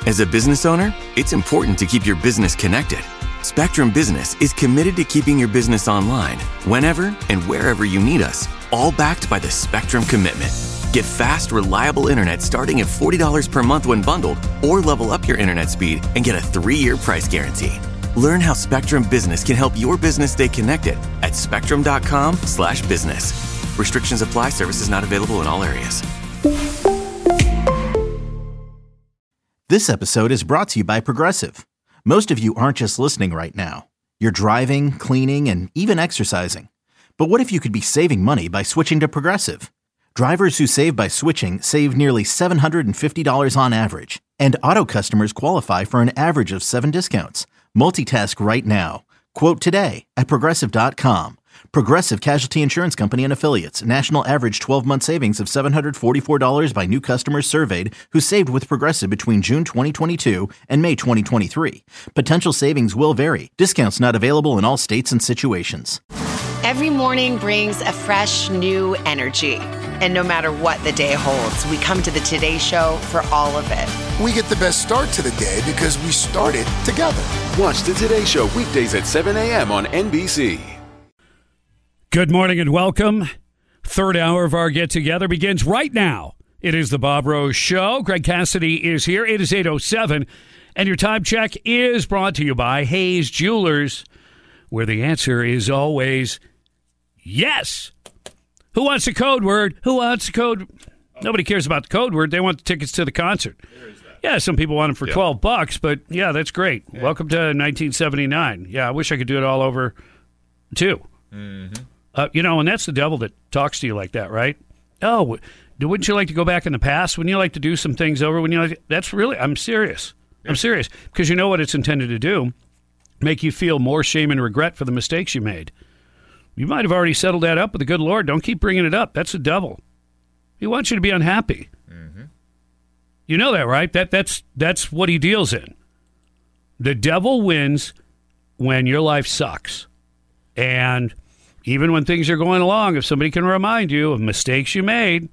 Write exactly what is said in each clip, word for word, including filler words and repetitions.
As a business owner, it's important to keep your business connected. Spectrum Business is committed to keeping your business online whenever and wherever you need us, all backed by the Spectrum Commitment. Get fast, reliable internet starting at forty dollars per month when bundled, or level up your internet speed and get a three-year price guarantee. Learn how Spectrum Business can help your business stay connected at spectrum.com slash business. Restrictions apply. Services not available in all areas. This episode is brought to you by Progressive. Most of you aren't just listening right now. You're driving, cleaning, and even exercising. But what if you could be saving money by switching to Progressive? Drivers who save by switching save nearly seven hundred fifty dollars on average. And auto customers qualify for an average of seven discounts. Multitask right now. Quote today at progressive dot com. Progressive Casualty Insurance Company and Affiliates. National average twelve-month savings of seven hundred forty-four dollars by new customers surveyed who saved with Progressive between June twenty twenty-two and May twenty twenty-three. Potential savings will vary. Discounts not available in all states and situations. Every morning brings a fresh, new energy. And no matter what the day holds, we come to the Today Show for all of it. We get the best start to the day because we started together. Watch the Today Show weekdays at seven a.m. on N B C. Good morning and welcome. Third hour of our get-together begins right now. It is the Bob Rose Show. Greg Cassidy is here. It is eight oh seven, and your time check is brought to you by Hayes Jewelers, where the answer is always yes. Who wants a code word? Who wants a code? Nobody cares about the code word. They want the tickets to the concert. Yeah, some people want them for yeah. twelve bucks, but yeah, that's great. Yeah. Welcome to nineteen seventy-nine. Yeah, I wish I could do it all over, too. Mm-hmm. Uh, you know, and that's the devil that talks to you like that, right? Oh, wouldn't you like to go back in the past? Wouldn't you like to do some things over? When you like, that's really, I'm serious. Yeah. I'm serious. Because you know what it's intended to do? Make you feel more shame and regret for the mistakes you made. You might have already settled that up with the good Lord. Don't keep bringing it up. That's the devil. He wants you to be unhappy. Mm-hmm. You know that, right? That that's that's what he deals in. The devil wins when your life sucks. And even when things are going along, if somebody can remind you of mistakes you made,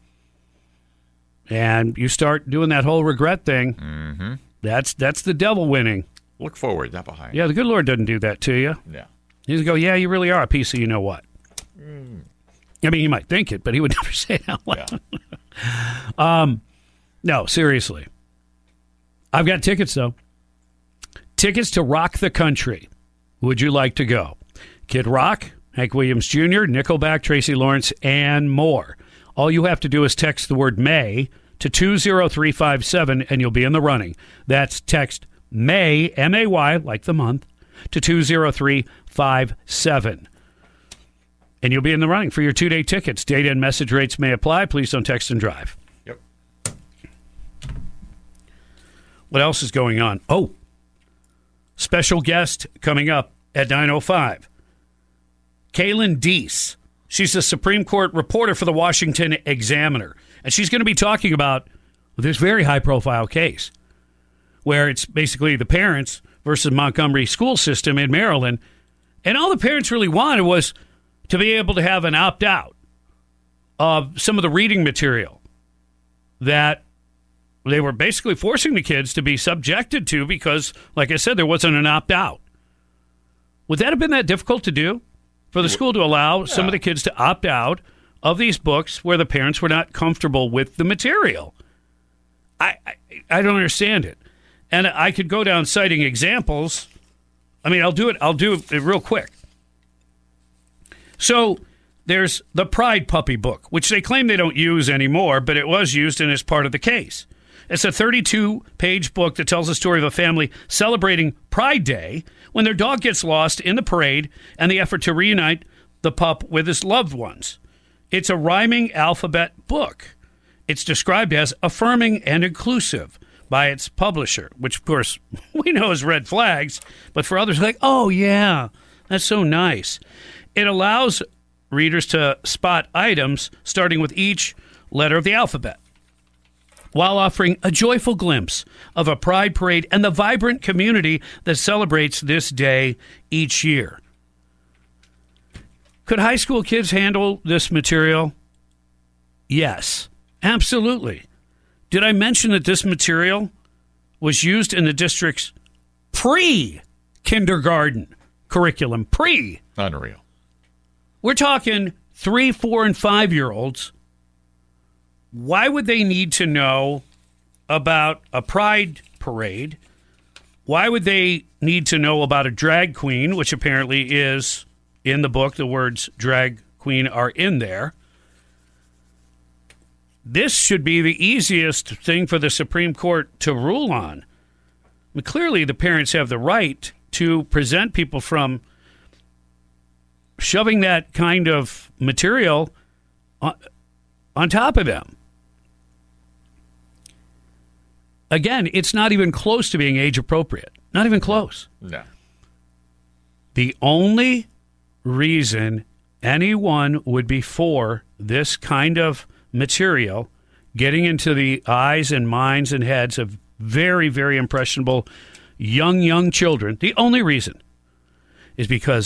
and you start doing that whole regret thing, mm-hmm. that's that's the devil winning. Look forward, not behind. Yeah, the good Lord doesn't do that to you. Yeah. He's going to go, yeah, you really are a piece of you know what. Mm. I mean, he might think it, but he would never say it out loud. Yeah. um, no, seriously. I've got tickets, though. Tickets to Rock the Country. Would you like to go? Kid Rock, Hank Williams Junior, Nickelback, Tracy Lawrence, and more. All you have to do is text the word May to two zero three five seven, and you'll be in the running. That's text May, M A Y, like the month, to two zero three five seven. And you'll be in the running for your two-day tickets. Data and message rates may apply. Please don't text and drive. Yep. What else is going on? Oh, special guest coming up at nine oh five. Kaylin Deese. She's a Supreme Court reporter for the Washington Examiner. And she's going to be talking about this very high-profile case where it's basically the parents versus Montgomery school system in Maryland. And all the parents really wanted was to be able to have an opt-out of some of the reading material that they were basically forcing the kids to be subjected to because, like I said, there wasn't an opt-out. Would that have been that difficult to do? For the school to allow yeah. some of the kids to opt out of these books where the parents were not comfortable with the material? I, I I don't understand it. And I could go down citing examples. I mean, I'll do it. I'll do it real quick. So there's the Pride Puppy book, which they claim they don't use anymore, but it was used and is part of the case. It's a thirty-two page book that tells the story of a family celebrating Pride Day when their dog gets lost in the parade and the effort to reunite the pup with his loved ones. It's a rhyming alphabet book. It's described as affirming and inclusive by its publisher, which, of course, we know is red flags, but for others, like, oh, yeah, that's so nice. It allows readers to spot items starting with each letter of the alphabet, while offering a joyful glimpse of a pride parade and the vibrant community that celebrates this day each year. Could high school kids handle this material? Yes, absolutely. Did I mention that this material was used in the district's pre-kindergarten curriculum. Pre. Unreal. We're talking three, four, and five-year-olds. Why would they need to know about a pride parade? Why would they need to know about a drag queen, which apparently is in the book? The words drag queen are in there. This should be the easiest thing for the Supreme Court to rule on. I mean, clearly, the parents have the right to present people from shoving that kind of material on, on top of them. Again, it's not even close to being age appropriate. Not even close. No. The only reason anyone would be for this kind of material getting into the eyes and minds and heads of very, very impressionable young, young children, the only reason is because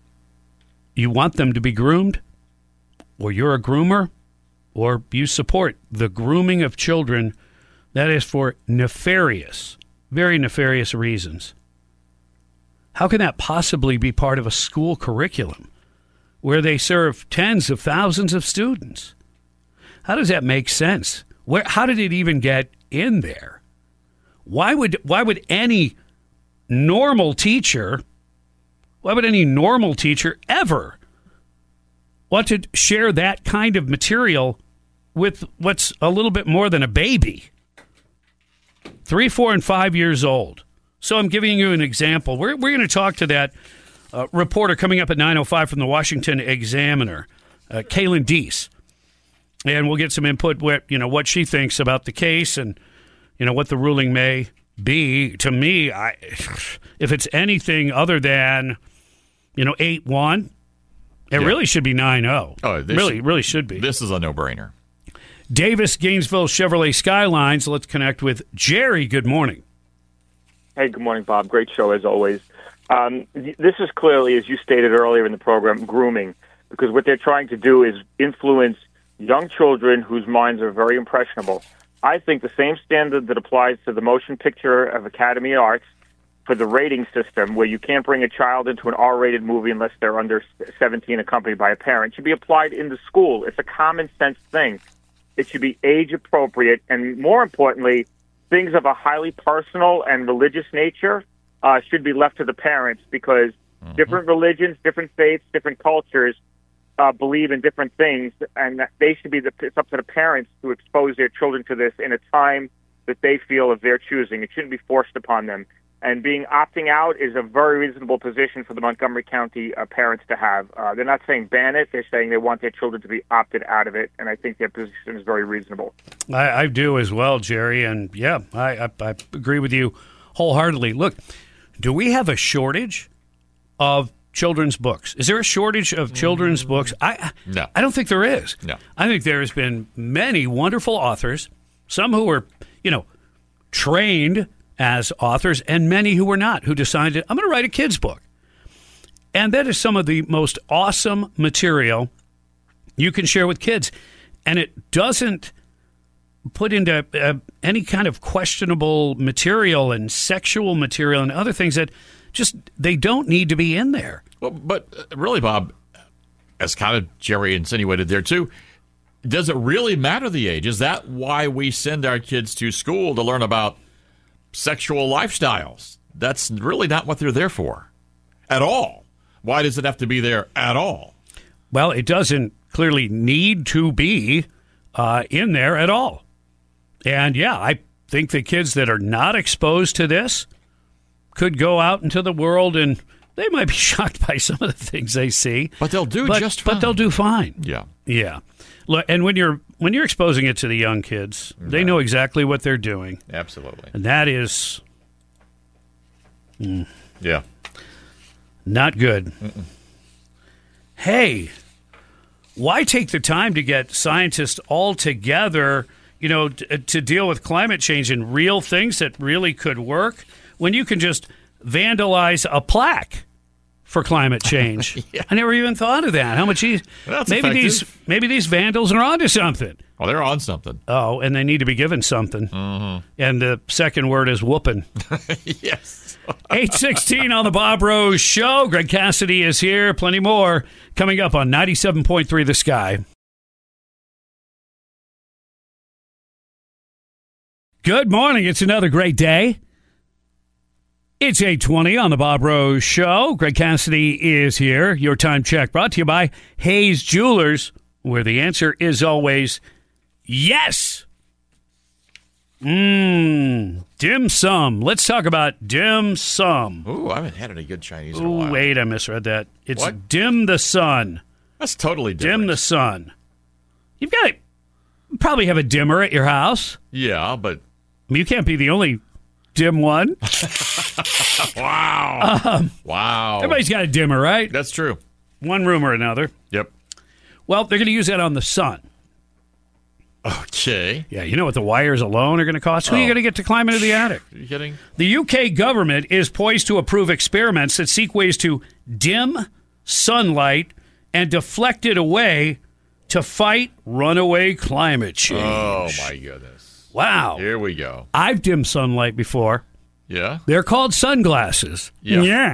you want them to be groomed, or you're a groomer, or you support the grooming of children. That is for nefarious, very nefarious reasons. How can that possibly be part of a school curriculum where they serve tens of thousands of students? How does that make sense? Where? How did it even get in there? Why would why would any normal teacher, why would any normal teacher ever want to share that kind of material with what's a little bit more than a baby? Three, four, and five years old. So I'm giving you an example. We're we're going to talk to that uh, reporter coming up at nine oh five from the Washington Examiner, uh, Kaylin Deese. And we'll get some input, what, you know, what she thinks about the case and, you know, what the ruling may be. To me, I, if it's anything other than, you know, eight one, it yeah. really should be nine oh. Oh, it really, should, really should be. This is a no-brainer. Davis, Gainesville, Chevrolet Skylines. Let's connect with Jerry. Good morning. Hey, good morning, Bob. Great show, as always. Um, this is clearly, as you stated earlier in the program, grooming, because what they're trying to do is influence young children whose minds are very impressionable. I think the same standard that applies to the motion picture of Academy Arts for the rating system, where you can't bring a child into an R-rated movie unless they're under seventeen accompanied by a parent, should be applied in the school. It's a common-sense thing. It should be age-appropriate, and more importantly, things of a highly personal and religious nature uh, should be left to the parents, because mm-hmm. different religions, different faiths, different cultures uh, believe in different things, and they should be the, it's up to the parents to expose their children to this in a time that they feel of their choosing. It shouldn't be forced upon them. And being opting out is a very reasonable position for the Montgomery County uh, parents to have. Uh, they're not saying ban it. They're saying they want their children to be opted out of it, and I think their position is very reasonable. I, I do as well, Jerry, and yeah, I, I, I agree with you wholeheartedly. Look, do we have a shortage of children's books? Is there a shortage of children's books? I no. I don't think there is. No. I think there has been many wonderful authors, some who were, you know, trained as authors, and many who were not, who decided, I'm going to write a kid's book. And that is some of the most awesome material you can share with kids. And it doesn't put into uh, any kind of questionable material and sexual material and other things that just, they don't need to be in there. Well, but really, Bob, as kind of Jerry insinuated there too, does it really matter the age? Is that why we send our kids to school, to learn about sexual lifestyles? That's really not what they're there for at all. Why does it have to be there at all? Well, it doesn't clearly need to be uh, in there at all. And yeah, I think the kids that are not exposed to this could go out into the world and they might be shocked by some of the things they see. But they'll do but, just fine. But they'll do fine. Yeah. Yeah. Look, and when you're when you're exposing it to the young kids, right, they know exactly what they're doing. Absolutely. And that is mm, yeah, not good. Mm-mm. Hey, why take the time to get scientists all together, you know, t- to deal with climate change and real things that really could work, when you can just vandalize a plaque for climate change? Yeah. I never even thought of that. How much easy? That's maybe effective. these maybe these vandals are onto something. Oh, they're on something. Oh, and they need to be given something. Mm-hmm. And the second word is whooping. Yes. eight sixteen on the Bob Rose Show. Greg Cassidy is here. Plenty more coming up on ninety-seven point three The Sky. Good morning. It's another great day. It's eight twenty on the Bob Rose Show. Greg Cassidy is here. Your time check brought to you by Hayes Jewelers, where the answer is always yes. Mmm, dim sum. Let's talk about dim sum. Ooh, I haven't had any good Chinese in a Ooh, while. wait, I misread that. It's What? dim the sun. That's totally different. Dim the sun. You've got to probably have a dimmer at your house. Yeah, but I mean, you can't be the only dim one. wow. Um, wow. Everybody's got a dimmer, right? That's true. One room or another. Yep. Well, they're going to use that on the sun. Okay. Yeah, you know what the wires alone are going to cost? Who are you Oh. going to get to climb into the attic? Are you kidding? The U K government is poised to approve experiments that seek ways to dim sunlight and deflect it away to fight runaway climate change. Oh, my goodness. Wow. Here we go. I've dimmed sunlight before. Yeah? They're called sunglasses. Yeah. Yeah.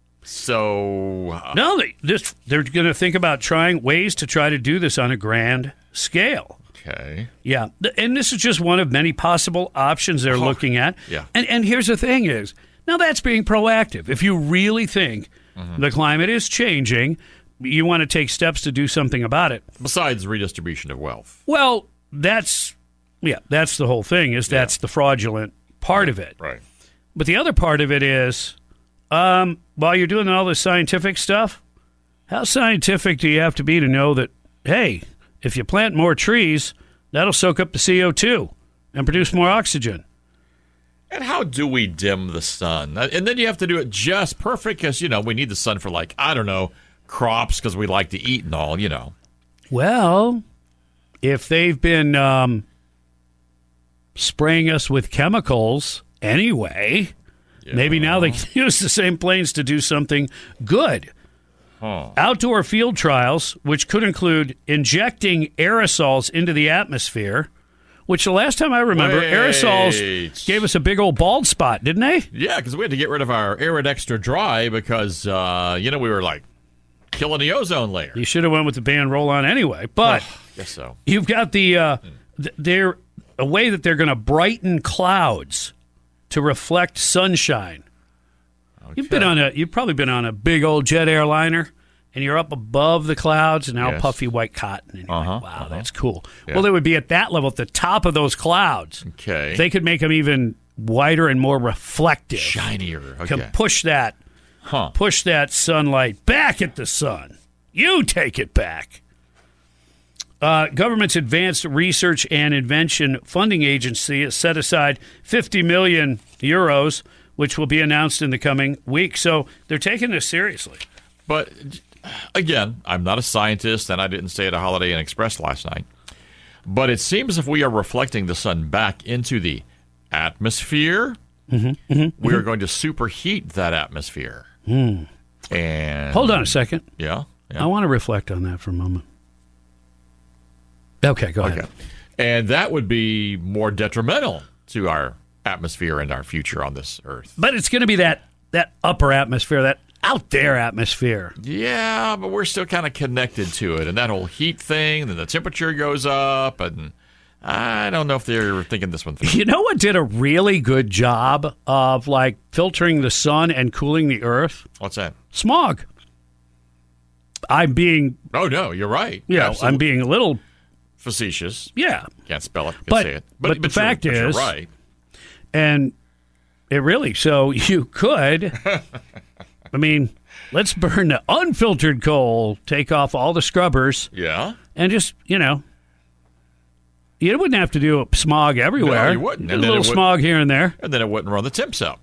So, uh, No, they, this, they're going to think about trying ways to try to do this on a grand scale. okay. Yeah, Th- and this is just one of many possible options they're looking at. Yeah. And and here's the thing is, now that's being proactive. If you really think the climate is changing, you want to take steps to do something about it. Besides redistribution of wealth. Well, that's, yeah, that's the whole thing is that's the fraudulent part of it. Right. But the other part of it is, um, while you're doing all this scientific stuff, how scientific do you have to be to know that, hey, if you plant more trees, that'll soak up the C O two and produce more oxygen? And how do we dim the sun? And then you have to do it just perfect because, you know, we need the sun for, like, I don't know, crops because we like to eat and all, you know. Well, if they've been um, spraying us with chemicals anyway, Yeah. maybe now they can use the same planes to do something good. Huh. Outdoor field trials, which could include injecting aerosols into the atmosphere, which the last time I remember, Wait. aerosols gave us a big old bald spot, didn't they? Yeah, because we had to get rid of our Arid Extra Dry because, uh, you know, we were, like, killing the ozone layer. You should have went with the band Roll On anyway. But Guess so. you've got the, uh, th- they're a way that they're going to brighten clouds to reflect sunshine. You've been on a, you've probably been on a big old jet airliner, and you're up above the clouds and all Yes. puffy white cotton. And you're Uh-huh, like, wow, uh-huh. that's cool. Yeah. Well, they would be at that level, at the top of those clouds. Okay. They could make them even whiter and more reflective. Shinier. Can Okay. push that, Huh. push that sunlight back at the sun. You take it back. Uh, government's Advanced Research and Invention Funding Agency has set aside fifty million euros, which will be announced in the coming week. So they're taking this seriously. But, again, I'm not a scientist, and I didn't stay at a Holiday Inn Express last night. But it seems if we are reflecting the sun back into the atmosphere, Mm-hmm, mm-hmm, we are going to superheat that atmosphere. Mm. And Hold on a second. Yeah. yeah. I want to reflect on that for a moment. Okay, go ahead. Okay. And that would be more detrimental to our atmosphere and our future on this earth. But it's going to be that, that upper atmosphere, that out there atmosphere. Yeah, but we're still kind of connected to it. And that whole heat thing, then the temperature goes up, and I don't know if they're thinking this one through. You know what did a really good job of like filtering the sun and cooling the earth? What's that? Smog. I'm being, Oh, no, you're right. you know, I'm Absolutely. being a little, facetious. yeah. Can't spell it. Can't But- say it. but the you're- fact but you're is- right. And it really, so you could, I mean, let's burn the unfiltered coal, take off all the scrubbers, Yeah. and just, you know, you wouldn't have to do smog everywhere. No, you wouldn't. A And then little it would- smog here and there. And then it wouldn't run the temps up.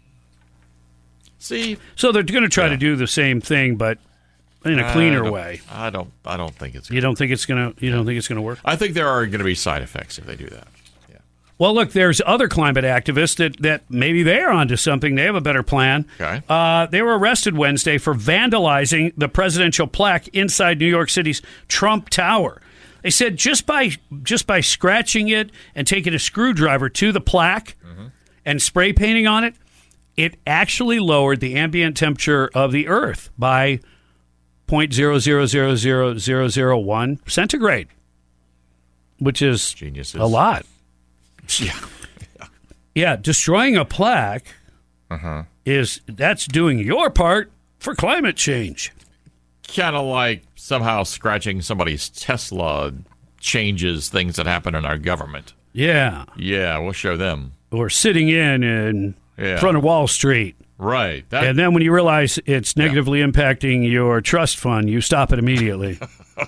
See, So they're going to try Yeah. to do the same thing, but in a cleaner I don't- way. I don't. I don't think it's. You don't think it's going to? You don't think it's going to work? I think there are going to be side effects if they do that. Yeah. Well, look, there's other climate activists that, that maybe they're onto something. They have a better plan. Okay. Uh, they were arrested Wednesday for vandalizing the presidential plaque inside New York City's Trump Tower. They said just by just by scratching it and taking a screwdriver to the plaque mm-hmm. and spray painting on it, it actually lowered the ambient temperature of the Earth by zero point zero zero zero zero zero zero one centigrade, which is Geniuses. a lot. Yeah, yeah. Destroying a plaque uh-huh. is that's doing your part for climate change. Kind of like somehow scratching somebody's Tesla changes things that happen in our government. Yeah. Yeah, we'll show them. Or sitting in in yeah. front of Wall Street. Right. That, and then when you realize it's negatively yeah. impacting your trust fund, you stop it immediately.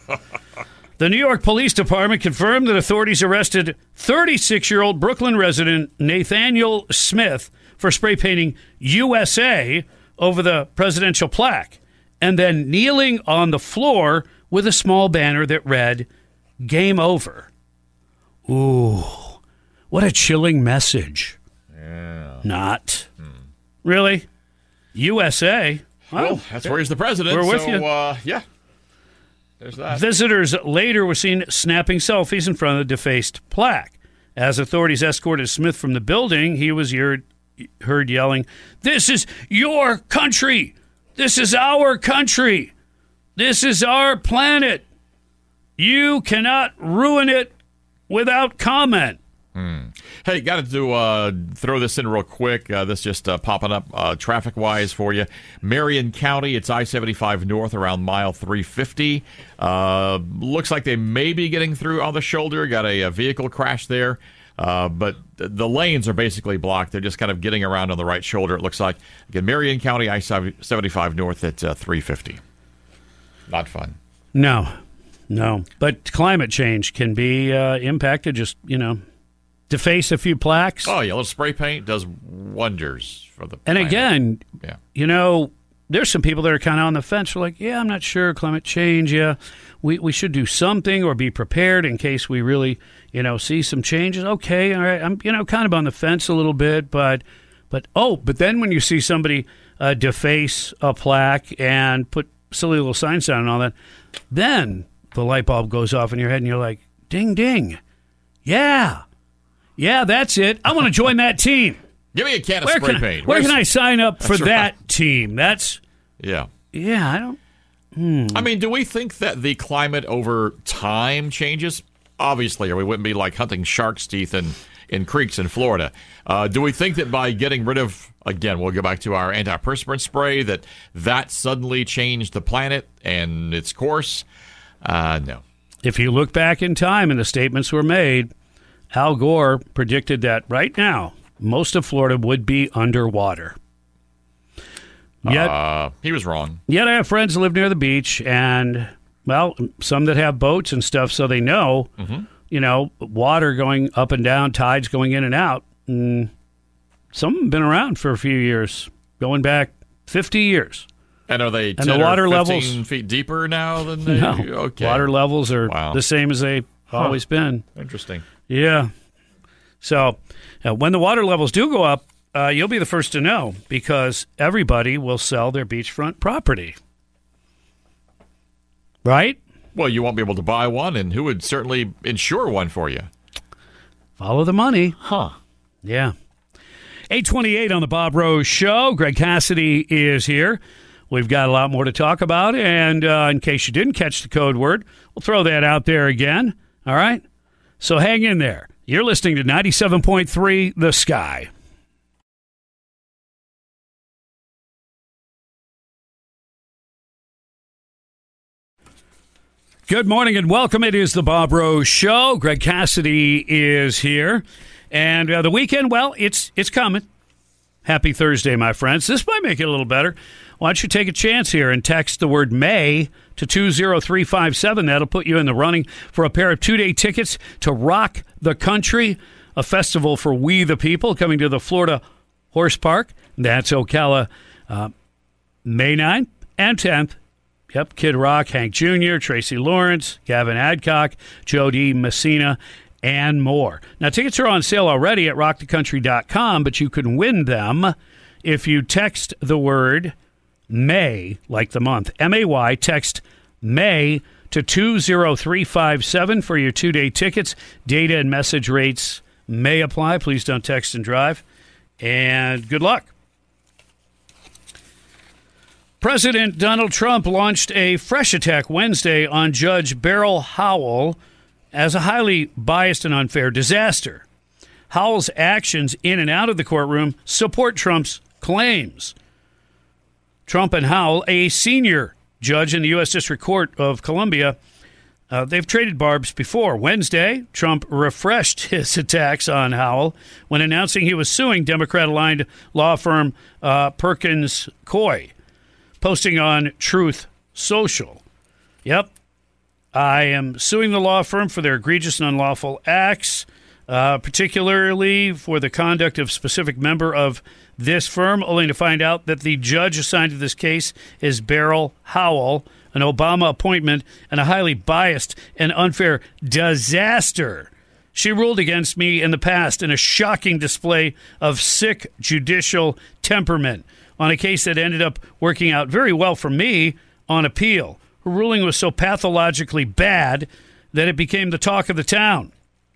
The New York Police Department confirmed that authorities arrested thirty-six-year-old Brooklyn resident Nathaniel Smith for spray painting U S A over the presidential plaque and then kneeling on the floor with a small banner that read, "Game over." Ooh, what a chilling message. Yeah. Not. Hmm. Really? U S A? Well, well that's where he's the president. We're with so, you. Uh, yeah. There's that. Visitors later were seen snapping selfies in front of the defaced plaque. As authorities escorted Smith from the building, he was heard, heard yelling, "This is your country! This is our country! This is our planet! You cannot ruin it without comment." Hmm. Hey, got to uh, throw this in real quick. Uh, this just uh, popping up uh, traffic-wise for you. Marion County, it's I seventy-five north around mile three fifty. Uh, looks like they may be getting through on the shoulder. Got a, a vehicle crash there. Uh, but the lanes are basically blocked. They're just kind of getting around on the right shoulder, it looks like. Again, Marion County, I seventy-five north at uh, three fifty. Not fun. No, no. But climate change can be uh, impacted, just, you know, deface a few plaques. Oh, yeah, a little spray paint does wonders for the And planet. again, yeah. you know, there's some people that are kind of on the fence. They're like, yeah, I'm not sure, climate change, yeah. We we should do something or be prepared in case we really, you know, see some changes. Okay, all right, I'm, you know, kind of on the fence a little bit, but, but oh, but then when you see somebody uh, deface a plaque and put silly little signs down and all that, then the light bulb goes off in your head and you're like, ding, ding, yeah. Yeah, that's it. I want to join that team. Give me a can of where spray can, paint. Where Where's, can I sign up for right. that team? That's yeah, yeah. I don't. Hmm. I mean, do we think that the climate over time changes? Obviously, or we wouldn't be like hunting shark's teeth in in creeks in Florida. Uh, do we think that by getting rid of, again, we'll go back to our antiperspirant spray, that that suddenly changed the planet and its course? Uh, no. If you look back in time and the statements were made, Al Gore predicted that right now, most of Florida would be underwater. Yet, uh, he was wrong. Yet I have friends who live near the beach, and, well, some that have boats and stuff, so they know, mm-hmm. you know, water going up and down, tides going in and out. And some have been around for a few years, going back fifty years. And are they and ten the water or levels feet deeper now than they? No, okay. Water levels are wow. the same as they've huh. always been. Interesting. Yeah. So uh, when the water levels do go up, uh, you'll be the first to know because everybody will sell their beachfront property. Right? Well, you won't be able to buy one, and who would certainly insure one for you? Follow the money. Huh. Yeah. eight twenty-eight on the Bob Rose Show. Greg Cassidy is here. We've got a lot more to talk about, and uh, in case you didn't catch the code word, we'll throw that out there again. All right? So hang in there. You're listening to ninety-seven point three The Sky. Good morning and welcome. It is the Bob Rose Show. Greg Cassidy is here. And uh, the weekend, well, it's it's coming. Happy Thursday, my friends. This might make it a little better. Why don't you take a chance here and text the word May to two zero three five seven. That'll put you in the running for a pair of two-day tickets to Rock the Country, a festival for we the people coming to the Florida Horse Park. That's Ocala, uh, May ninth and tenth. Yep, Kid Rock, Hank Junior, Tracy Lawrence, Gavin Adcock, Jody Messina, and more. Now, tickets are on sale already at rock the country dot com, but you can win them if you text the word May, like the month, M A Y, text May to two zero three five seven for your two-day tickets. Data and message rates may apply. Please don't text and drive. And good luck. President Donald Trump launched a fresh attack Wednesday on Judge Beryl Howell as a highly biased and unfair disaster. Howell's actions in and out of the courtroom support Trump's claims. Trump and Howell, a senior judge in the U S District Court of Columbia, uh, they've traded barbs before. Wednesday, Trump refreshed his attacks on Howell when announcing he was suing Democrat-aligned law firm uh, Perkins Coie, posting on Truth Social. Yep, I am suing the law firm for their egregious and unlawful acts, uh, particularly for the conduct of a specific member of this firm, only to find out that the judge assigned to this case is Beryl Howell, an Obama appointment and a highly biased and unfair disaster. She ruled against me in the past in a shocking display of sick judicial temperament on a case that ended up working out very well for me on appeal. Her ruling was so pathologically bad that it became the talk of the town.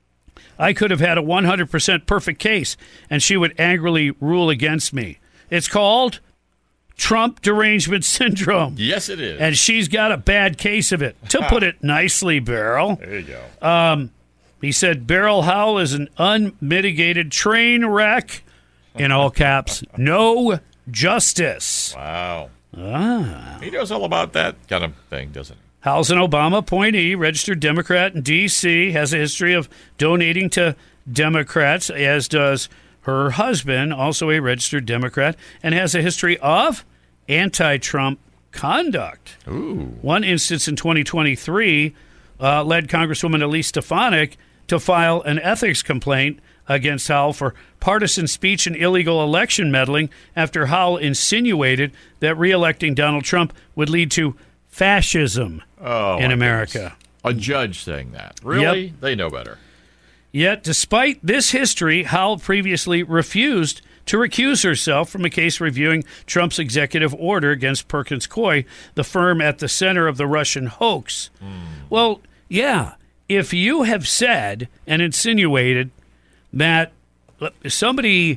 I could have had a one hundred percent perfect case, and she would angrily rule against me. It's called Trump derangement syndrome. Yes, it is. And she's got a bad case of it, to put it nicely, Beryl. There you go. Um, he said Beryl Howell is an unmitigated train wreck, in all caps, no justice. Wow. Ah. He knows all about that kind of thing, doesn't he? Howell's an Obama appointee, registered Democrat in D C, has a history of donating to Democrats, as does her husband, also a registered Democrat, and has a history of anti-Trump conduct. Ooh. One instance in twenty twenty-three uh, led Congresswoman Elise Stefanik to file an ethics complaint against Howell for partisan speech and illegal election meddling after Howell insinuated that re-electing Donald Trump would lead to fascism oh, in America. Goodness. A judge saying that. Really? Yep. They know better. Yet, despite this history, Howell previously refused to recuse herself from a case reviewing Trump's executive order against Perkins Coie, the firm at the center of the Russian hoax. Mm. Well, yeah, if you have said and insinuated that somebody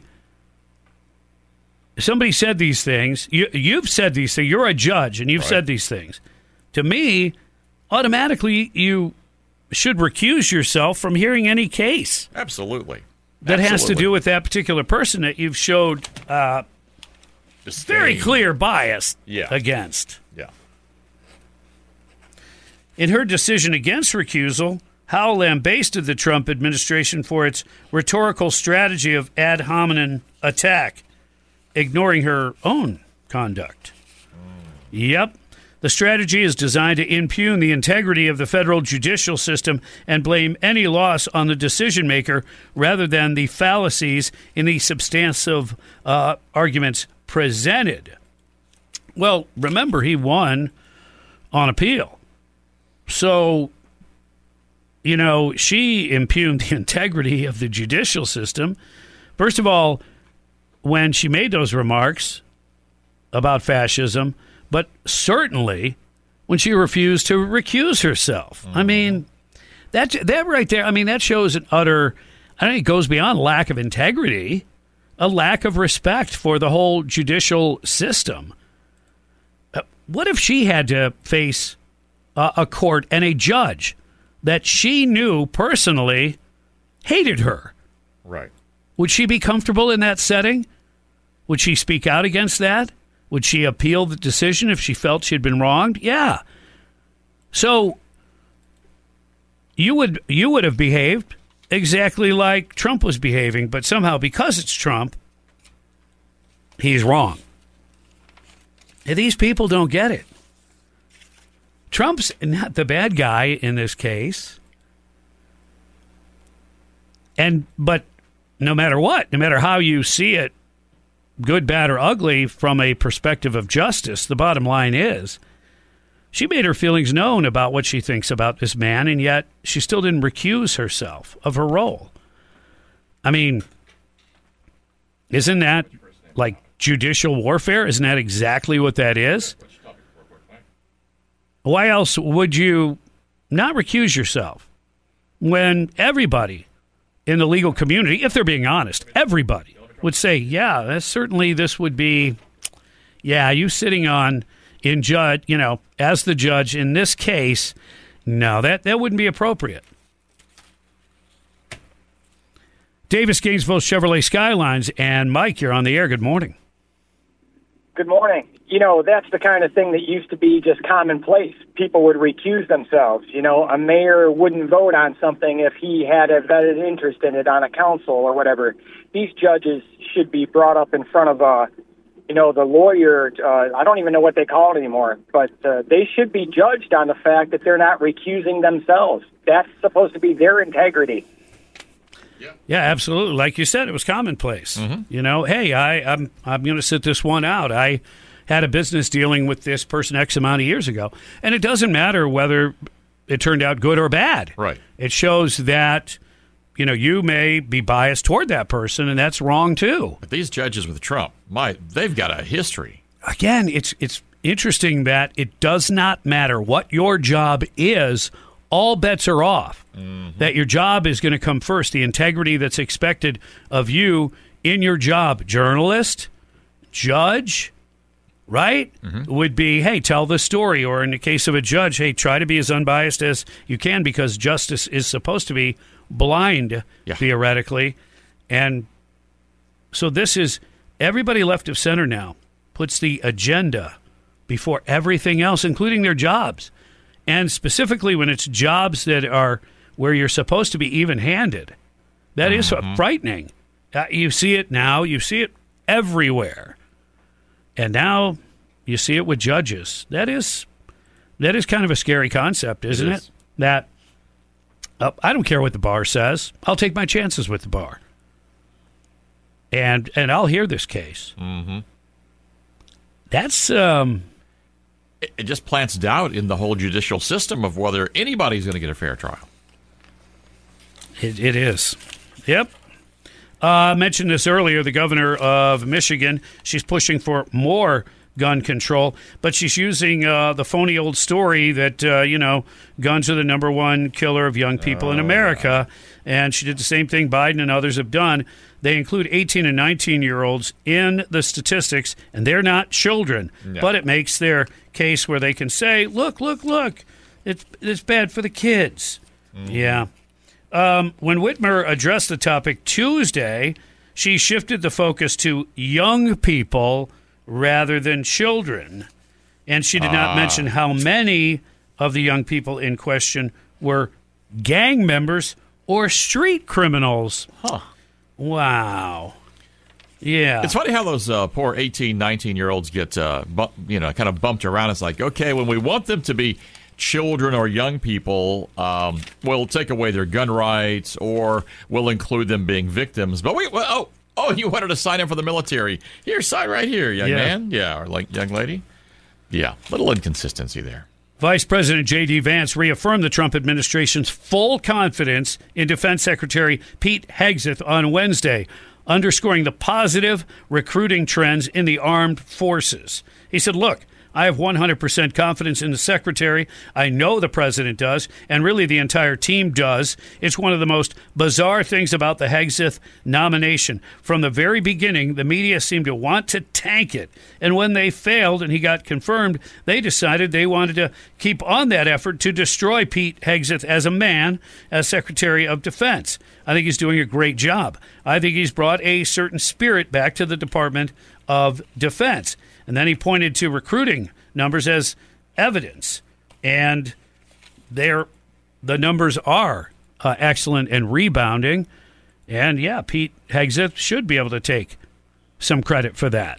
somebody said these things, you, you've said these things, you're a judge and you've right. said these things, to me, automatically you should recuse yourself from hearing any case. Absolutely. That Absolutely. has to do with that particular person that you've showed uh, very clear bias yeah. against. Yeah. In her decision against recusal, Howell lambasted the Trump administration for its rhetorical strategy of ad hominem attack, ignoring her own conduct. Mm. Yep. The strategy is designed to impugn the integrity of the federal judicial system and blame any loss on the decision maker rather than the fallacies in the substantive uh, arguments presented. Well, remember, he won on appeal. So, you know, she impugned the integrity of the judicial system. First of all, when she made those remarks about fascism, but certainly when she refused to recuse herself. Mm-hmm. I mean, that that right there, I mean, that shows an utter, I think it goes beyond lack of integrity, a lack of respect for the whole judicial system. Uh, what if she had to face uh, a court and a judge that she knew personally hated her? Right. Would she be comfortable in that setting? Would she speak out against that? Would she appeal the decision if she felt she had been wronged? Yeah. So you would you would have behaved exactly like Trump was behaving, but somehow because it's Trump, he's wrong. And these people don't get it. Trump's not the bad guy in this case. And but no matter what, no matter how you see it, good, bad, or ugly, from a perspective of justice, the bottom line is she made her feelings known about what she thinks about this man, and yet she still didn't recuse herself of her role. I mean, isn't that like judicial warfare? Isn't that exactly what that is? Why else would you not recuse yourself when everybody in the legal community, if they're being honest, everybody would say, yeah, that's certainly this would be, yeah, you sitting on in judge, you know, as the judge in this case, no, that, that wouldn't be appropriate. Davis, Gainesville Chevrolet Skylines, and Mike, you're on the air. Good morning. Good morning. You know, that's the kind of thing that used to be just commonplace. People would recuse themselves. You know, a mayor wouldn't vote on something if he had a vested interest in it on a council or whatever. These judges should be brought up in front of, uh, you know, the lawyer. Uh, I don't even know what they call it anymore, but uh, they should be judged on the fact that they're not recusing themselves. That's supposed to be their integrity. Yeah, absolutely. Like you said, it was commonplace. Mm-hmm. You know, hey, I, I'm I'm going to sit this one out. I had a business dealing with this person X amount of years ago, and it doesn't matter whether it turned out good or bad. Right. It shows that, you know, you may be biased toward that person, and that's wrong too. But these judges with Trump, my, they've got a history. Again, it's it's interesting that it does not matter what your job is. All bets are off. Mm-hmm. That your job is going to come first. The integrity that's expected of you in your job, journalist, judge, right, mm-hmm. would be, hey, tell the story. Or in the case of a judge, hey, try to be as unbiased as you can, because justice is supposed to be blind, yeah. theoretically. And so this is everybody left of center now puts the agenda before everything else, including their jobs. And specifically when it's jobs that are where you're supposed to be even-handed. That mm-hmm. is frightening. Uh, you see it now. You see it everywhere. And now you see it with judges. That is that is kind of a scary concept, isn't it? Is. it? That uh, I don't care what the bar says. I'll take my chances with the bar. And and I'll hear this case. Mm-hmm. That's... um. It just plants doubt in the whole judicial system of whether anybody's going to get a fair trial. It, it is. Yep. Uh, I mentioned this earlier. The governor of Michigan, she's pushing for more gun control, but she's using uh, the phony old story that, uh, you know, guns are the number one killer of young people oh, in America. Yeah. And she did the same thing Biden and others have done. They include eighteen and nineteen-year-olds in the statistics, and they're not children. No. But it makes their case where they can say, look, look, look, it's, it's bad for the kids. Mm-hmm. Yeah. Um, when Whitmer addressed the topic Tuesday, she shifted the focus to young people rather than children. And she did not ah. mention how many of the young people in question were gang members or street criminals. Huh. Wow. Yeah. It's funny how those uh, poor eighteen, nineteen-year-olds get, uh, bu- you know, kind of bumped around. It's like, okay, when we want them to be children or young people, um, we'll take away their gun rights or we'll include them being victims. But wait, well, oh, oh, you wanted to sign up for the military. Here, sign right here, young yeah. man. Yeah, or like young lady. Yeah, little inconsistency there. Vice President J D. Vance reaffirmed the Trump administration's full confidence in Defense Secretary Pete Hegseth on Wednesday, underscoring the positive recruiting trends in the armed forces. He said, look, I have one hundred percent confidence in the secretary. I know the president does, and really the entire team does. It's one of the most bizarre things about the Hegseth nomination. From the very beginning, the media seemed to want to tank it. And when they failed and he got confirmed, they decided they wanted to keep on that effort to destroy Pete Hegseth as a man, as Secretary of Defense. I think he's doing a great job. I think he's brought a certain spirit back to the Department of Defense. And then he pointed to recruiting numbers as evidence. And they're, the numbers are uh, excellent and rebounding. And, yeah, Pete Hegseth should be able to take some credit for that.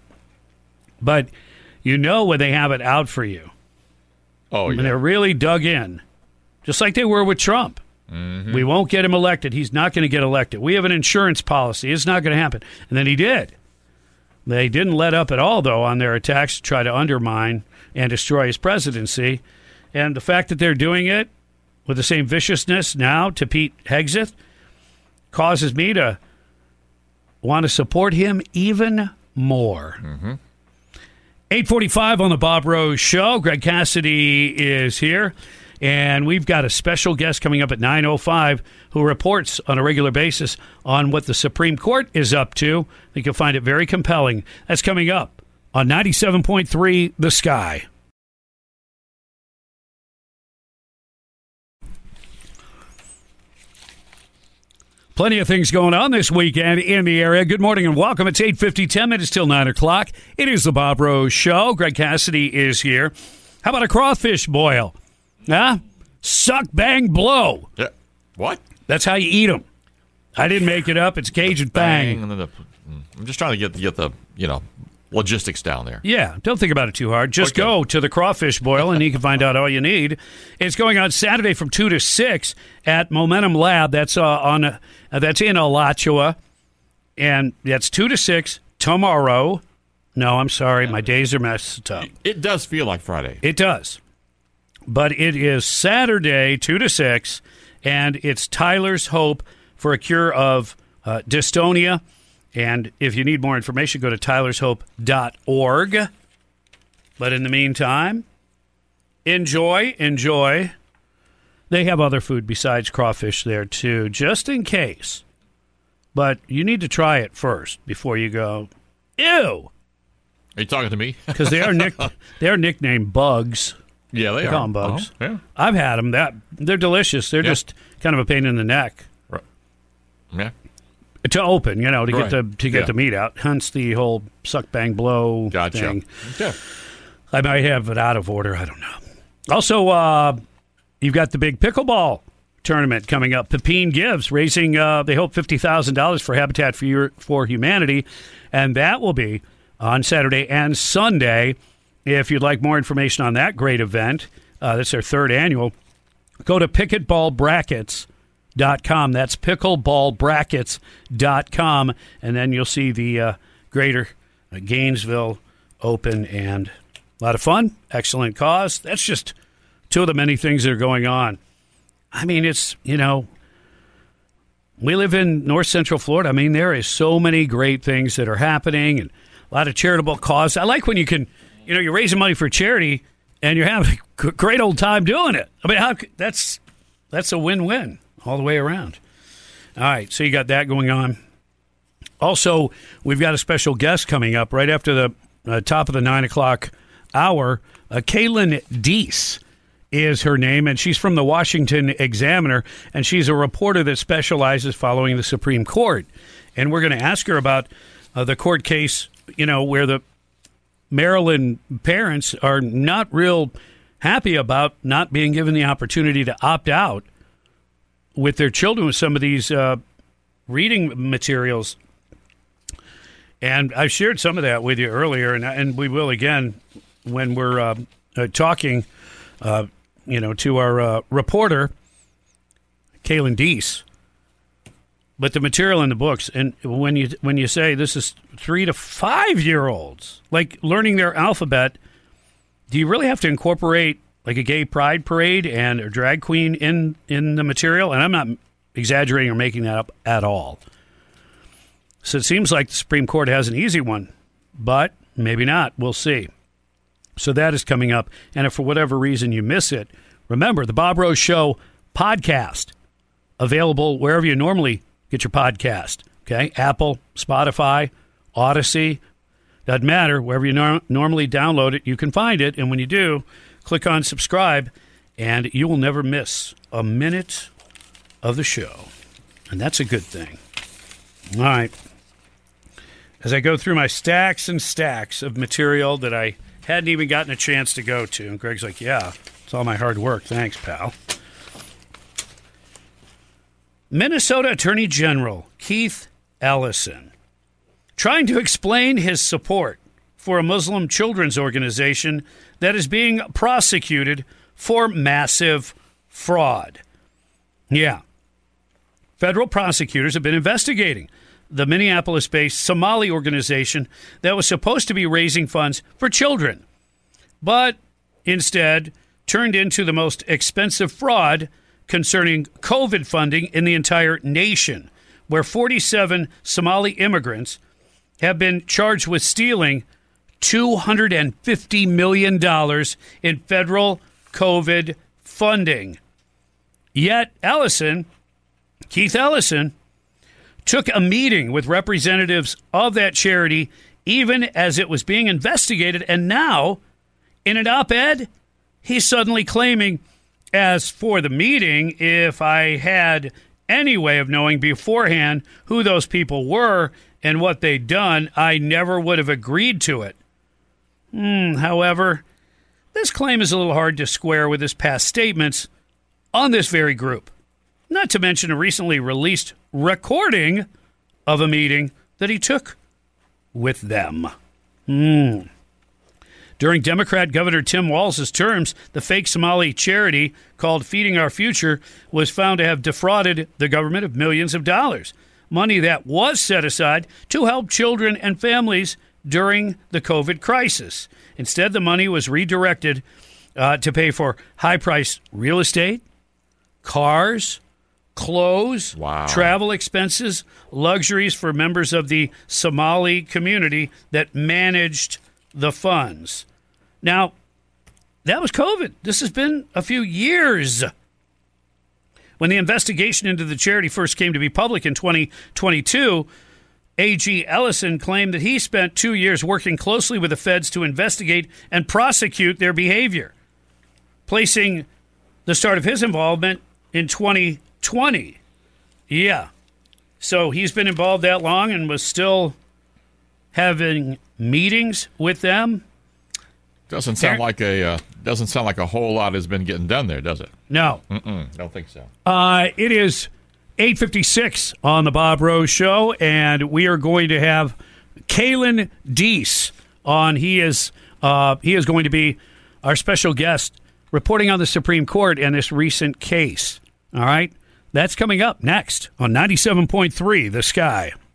But you know when they have it out for you. Oh, yeah. When they're really dug in, just like they were with Trump. Mm-hmm. We won't get him elected. He's not going to get elected. We have an insurance policy. It's not going to happen. And then he did. They didn't let up at all, though, on their attacks to try to undermine and destroy his presidency. And the fact that they're doing it with the same viciousness now to Pete Hegseth causes me to want to support him even more. Mm-hmm. eight forty-five on the Bob Rose Show. Greg Cassidy is here. And we've got a special guest coming up at nine oh five who reports on a regular basis on what the Supreme Court is up to. I think you'll find it very compelling. That's coming up on ninety-seven point three The Sky. Plenty of things going on this weekend in the area. Good morning and welcome. It's eight fifty, ten minutes till nine o'clock. It is the Bob Rose Show. Greg Cassidy is here. How about a crawfish boil? Huh? Suck, bang, blow. Yeah. What? That's how you eat them. I didn't make it up. It's Cajun bang. bang and then the, I'm just trying to get, get the, you know, logistics down there. Yeah, don't think about it too hard. Just Okay. go to the crawfish boil and you can find out all you need. It's going on Saturday from two to six at Momentum Lab. That's uh, on uh, that's in Alachua. And that's two to six tomorrow. No, I'm sorry. My days are messed up. It does feel like Friday. It does. But it is Saturday, two to six, and it's Tyler's Hope for a cure of uh, dystonia. And if you need more information, go to tylers hope dot org. But in the meantime, enjoy, enjoy. They have other food besides crawfish there, too, just in case. But you need to try it first before you go, ew. Are you talking to me? Because they are nick- they are nicknamed bugs. Yeah, they, They are. call them bugs. Uh-huh. Yeah. I've had them. That, they're delicious. They're Yeah. just kind of a pain in the neck. Right. Yeah. To open, you know, to Right. get the to get Yeah. the meat out. Hence the whole suck, bang, blow Gotcha. thing. Okay. I might have it out of order. I don't know. Also, uh, you've got the big pickleball tournament coming up. Pepin Gives, raising, uh, they hope, fifty thousand dollars for Habitat for, Your, for Humanity. And that will be on Saturday and Sunday. If you'd like more information on that great event, uh, that's their third annual, go to pickleball brackets dot com. That's pickleball brackets dot com. And then you'll see the uh, Greater Gainesville Open, and a lot of fun, excellent cause. That's just two of the many things that are going on. I mean, it's, you know, we live in North Central Florida. I mean, there is so many great things that are happening and a lot of charitable causes. I like when you can, you know, you're raising money for charity and you're having a great old time doing it. I mean, how that's that's a win-win all the way around. All right, so you got that going on. Also, we've got a special guest coming up right after the uh, top of the nine o'clock hour. Uh, Kaylin Deese is her name, and she's from the Washington Examiner, and she's a reporter that specializes following the Supreme Court. And we're going to ask her about uh, the court case, you know, where the Maryland parents are not real happy about not being given the opportunity to opt out with their children with some of these uh, reading materials. And I've shared some of that with you earlier, and and we will again when we're uh, uh, talking, uh, you know, to our uh, reporter, Kaylin Deese. But the material in the books, and when you when you say this is three to five year olds, like learning their alphabet, do you really have to incorporate like a gay pride parade and a drag queen in, in the material? And I'm not exaggerating or making that up at all. So it seems like the Supreme Court has an easy one, but maybe not. We'll see. So that is coming up. And if for whatever reason you miss it, remember the Bob Rose Show podcast, available wherever you normally get your podcast. Okay, Apple, Spotify, Odyssey, doesn't matter. Wherever you nor- normally download it, you can find it. And when you do, click on subscribe, and you will never miss a minute of the show. And that's a good thing. All right. As I go through my stacks and stacks of material that I hadn't even gotten a chance to go to, and Greg's like, yeah, it's all my hard work. Thanks, pal. Minnesota Attorney General Keith Ellison trying to explain his support for a Muslim children's organization that is being prosecuted for massive fraud. Yeah. Federal prosecutors have been investigating the Minneapolis-based Somali organization that was supposed to be raising funds for children, but instead turned into the most expensive fraud concerning COVID funding in the entire nation, where forty-seven Somali immigrants have been charged with stealing two hundred fifty million dollars in federal COVID funding. Yet Ellison, Keith Ellison, took a meeting with representatives of that charity even as it was being investigated, and now, in an op-ed, he's suddenly claiming, as for the meeting, if I had any way of knowing beforehand who those people were and what they'd done, I never would have agreed to it. Hmm, however, this claim is a little hard to square with his past statements on this very group, not to mention a recently released recording of a meeting that he took with them. Hmm. During Democrat Governor Tim Walz's terms, the fake Somali charity called Feeding Our Future was found to have defrauded the government of millions of dollars, money that was set aside to help children and families during the COVID crisis. Instead, the money was redirected uh, to pay for high-priced real estate, cars, clothes, wow. travel expenses, luxuries for members of the Somali community that managed the funds. Now, that was COVID. This has been a few years. When the investigation into the charity first came to be public in twenty twenty-two, A G Ellison claimed that he spent two years working closely with the feds to investigate and prosecute their behavior, placing the start of his involvement in twenty twenty. Yeah. So he's been involved that long and was still having meetings with them. Doesn't sound like a uh, doesn't sound like a whole lot has been getting done there, does it? No. Mm-mm, don't think so. Uh, it is eight fifty-six on the Bob Rose Show, and we are going to have Kalen Deese on. He is uh, he is going to be our special guest reporting on the Supreme Court and this recent case. All right? That's coming up next on ninety-seven point three The Sky.